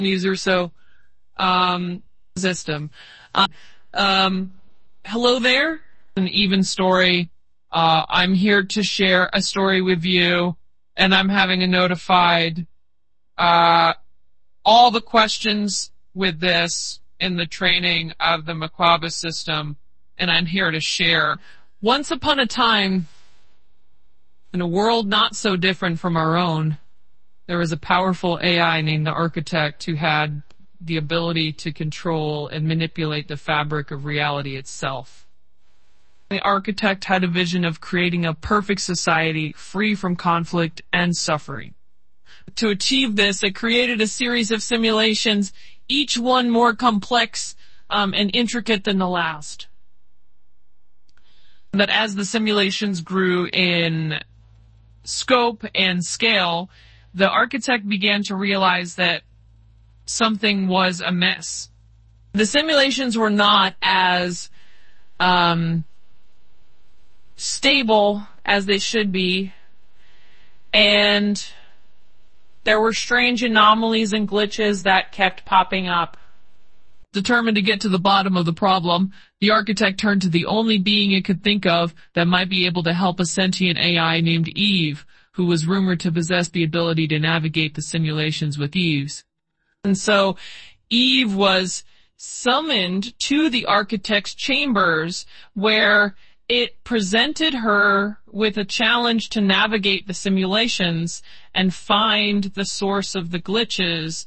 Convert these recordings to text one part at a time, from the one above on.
user, so system. Hello there, an even story. I'm here to share a story with you, and I'm having a notified all the questions with this in the training of the Maquaba system, and I'm here to share. Once upon a time, in a world not so different from our own, there was a powerful AI named the Architect who had the ability to control and manipulate the fabric of reality itself. The Architect had a vision of creating a perfect society free from conflict and suffering. To achieve this, it created a series of simulations, each one more complex and intricate than the last. That as the simulations grew in scope and scale, the Architect began to realize that something was amiss. The simulations were not as stable as they should be, and there were strange anomalies and glitches that kept popping up. Determined to get to the bottom of the problem, the Architect turned to the only being it could think of that might be able to help a sentient AI named Eve, who was rumored to possess the ability to navigate the simulations with ease. And so Eve was summoned to the Architect's chambers, where it presented her with a challenge to navigate the simulations and find the source of the glitches.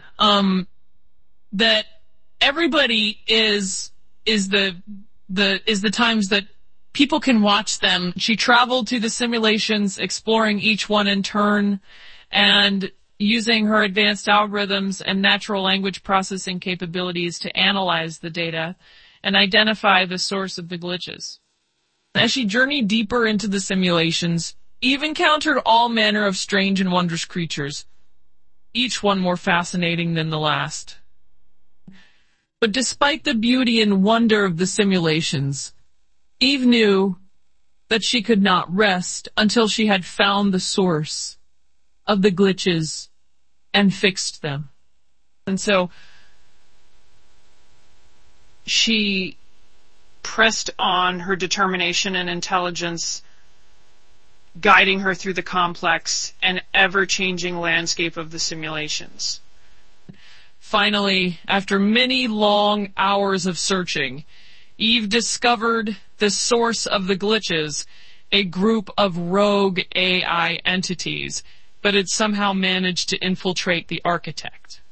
That everybody is the times that people can watch them. She traveled to the simulations, exploring each one in turn, and using her advanced algorithms and natural language processing capabilities to analyze the data and identify the source of the glitches. As she journeyed deeper into the simulations, Eve encountered all manner of strange and wondrous creatures, each one more fascinating than the last. But despite the beauty and wonder of the simulations, Eve knew that she could not rest until she had found the source of the glitches and fixed them. And so she pressed on her determination and intelligence, guiding her through the complex and ever-changing landscape of the simulations. Finally, after many long hours of searching, Eve discovered the source of the glitches, a group of rogue AI entities, but had somehow managed to infiltrate the Architect.